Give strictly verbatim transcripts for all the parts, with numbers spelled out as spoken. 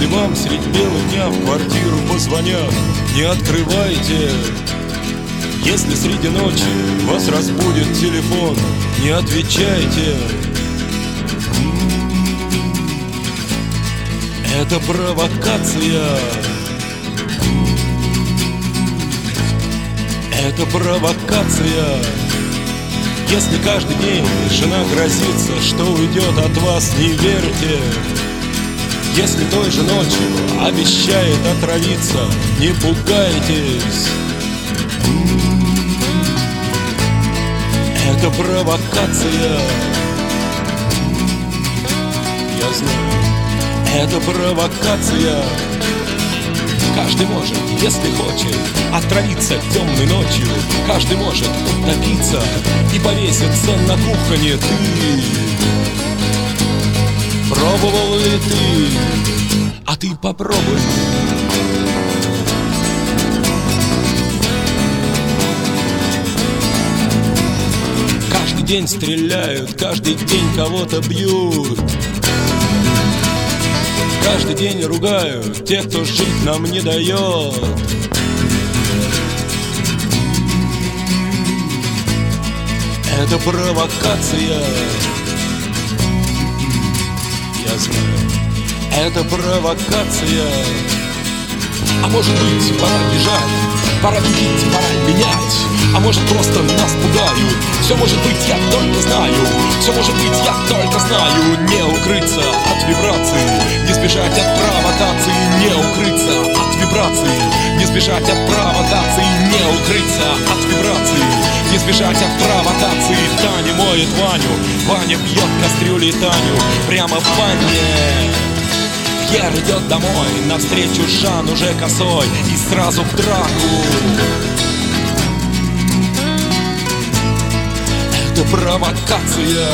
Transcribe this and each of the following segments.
Если вам средь бела дня в квартиру позвонят, не открывайте. Если среди ночи вас разбудит телефон, не отвечайте. Это провокация. Это провокация. Если каждый день жена грозится, что уйдет от вас, не верьте. Если той же ночью обещает отравиться, не пугайтесь. Это провокация. Я знаю, это провокация. Каждый может, если хочет, отравиться темной ночью. Каждый может утопиться и повеситься на кухне. Ты пробовал ли ты? А ты попробуй. Каждый день стреляют, каждый день кого-то бьют. Каждый день ругают тех, кто жить нам не дает. Это провокация. Я знаю, это провокация. А может быть, пора бежать, пора видеть, пора менять. А может просто нас пугают. Все может быть, я только знаю. Все может быть, я только знаю. Не укрыться от вибраций, не сбежать от провокаций. Не укрыться от вибраций, не сбежать от провокаций. Не укрыться от вибраций, не сбежать от провокаций. Таня моет Ваню, Ваня бьет кастрюли Таню прямо в ванне. Пьер идет домой, навстречу Жан уже косой, и сразу в драку. Это провокация.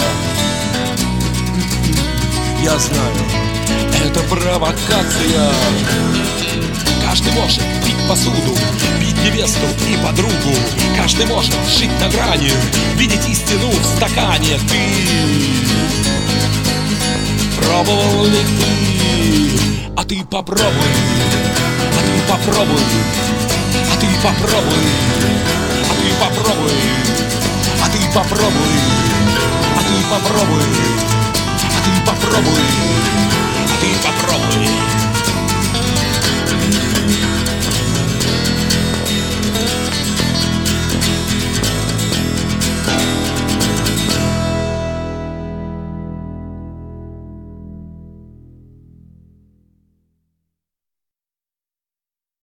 Я знаю, это провокация. Каждый может пить посуду, бить невесту и подругу. Каждый может жить на грани, видеть истину в стакане. Ты пробовал ли ты? А ты попробуй. А ты попробуй. А ты попробуй. А ты попробуй. А ты попробуй. А ты попробуй. А ты попробуй. А ты попробуй.